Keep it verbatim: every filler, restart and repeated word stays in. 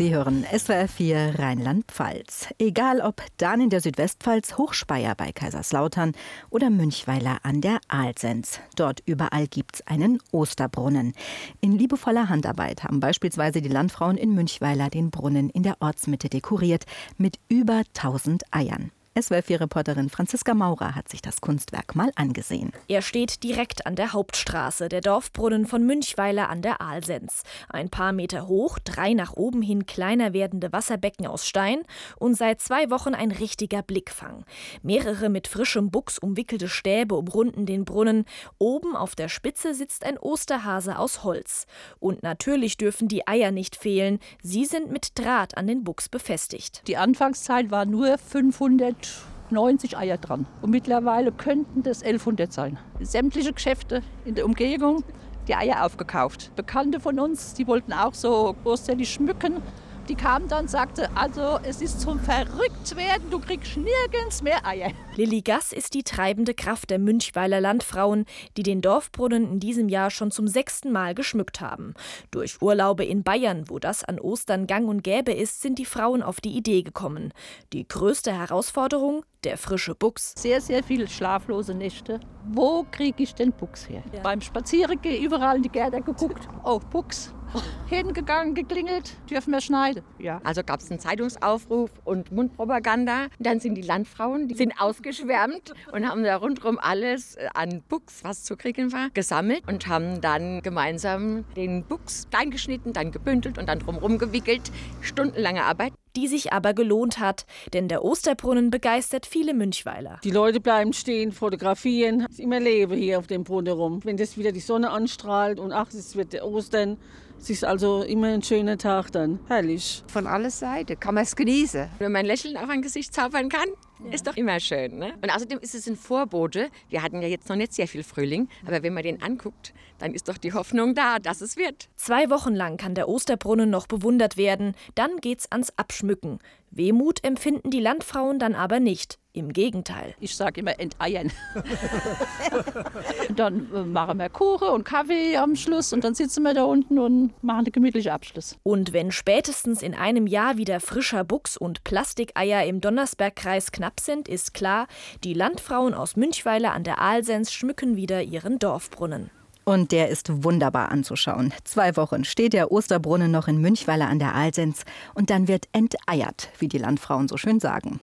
Sie hören S W R vier Rheinland-Pfalz. Egal ob Dahn in der Südwestpfalz, Hochspeyer bei Kaiserslautern oder Münchweiler an der Aalsens. Dort überall gibt's einen Osterbrunnen. In liebevoller Handarbeit haben beispielsweise die Landfrauen in Münchweiler den Brunnen in der Ortsmitte dekoriert mit über tausend Eiern. S W R vier-Reporterin Franziska Maurer hat sich das Kunstwerk mal angesehen. Er steht direkt an der Hauptstraße, der Dorfbrunnen von Münchweiler an der Aalsens. Ein paar Meter hoch, drei nach oben hin kleiner werdende Wasserbecken aus Stein und seit zwei Wochen ein richtiger Blickfang. Mehrere mit frischem Buchs umwickelte Stäbe umrunden den Brunnen. Oben auf der Spitze sitzt ein Osterhase aus Holz. Und natürlich dürfen die Eier nicht fehlen. Sie sind mit Draht an den Buchs befestigt. Die Anfangszeit war nur fünfhundertneunzig Eier dran. Und mittlerweile könnten das elfhundert sein. Sämtliche Geschäfte in der Umgebung, die Eier aufgekauft. Bekannte von uns, die wollten auch so osterlich schmücken. Die kamen dann und sagten, also es ist zum Verrücktwerden, du kriegst nirgends mehr Eier. Lilly Gass ist die treibende Kraft der Münchweiler Landfrauen, die den Dorfbrunnen in diesem Jahr schon zum sechsten Mal geschmückt haben. Durch Urlaube in Bayern, wo das an Ostern gang und gäbe ist, sind die Frauen auf die Idee gekommen. Die größte Herausforderung? Der frische Buchs. Sehr, sehr viele schlaflose Nächte. Wo kriege ich den Buchs her? Ja. Beim Spazierengehen überall in die Gärten geguckt. Oh, Buchs. Hingegangen, geklingelt, dürfen wir schneiden. Ja. Also gab es einen Zeitungsaufruf und Mundpropaganda. Dann sind die Landfrauen, die sind ausgeschwärmt und haben da rundherum alles an Buchs, was zu kriegen war, gesammelt und haben dann gemeinsam den Buchs klein geschnitten, dann gebündelt und dann drumherum gewickelt. Stundenlange Arbeit. Die sich aber gelohnt hat, denn der Osterbrunnen begeistert viele Münchweiler. Die Leute bleiben stehen, fotografieren, es ist immer Leben hier auf dem Brunnen rum. Wenn das wieder die Sonne anstrahlt und ach, es wird Ostern, es ist also immer ein schöner Tag dann, herrlich. Von aller Seite kann man es genießen. Wenn man ein Lächeln auf ein Gesicht zaubern kann, ja. Ist doch immer schön. Ne? Und außerdem ist es ein Vorbote. Wir hatten ja jetzt noch nicht sehr viel Frühling, aber wenn man den anguckt, dann ist doch die Hoffnung da, dass es wird. Zwei Wochen lang kann der Osterbrunnen noch bewundert werden, dann geht's ans Abschmücken. Wehmut empfinden die Landfrauen dann aber nicht. Im Gegenteil. Ich sage immer enteiern. Dann äh, machen wir Kuchen und Kaffee am Schluss und dann sitzen wir da unten und machen einen gemütlichen Abschluss. Und wenn spätestens in einem Jahr wieder frischer Buchs und Plastikeier im Donnersbergkreis knapp sind, ist klar, die Landfrauen aus Münchweiler an der Aalsens schmücken wieder ihren Dorfbrunnen. Und der ist wunderbar anzuschauen. Zwei Wochen steht der Osterbrunnen noch in Münchweiler an der Aalsens und dann wird enteiert, wie die Landfrauen so schön sagen.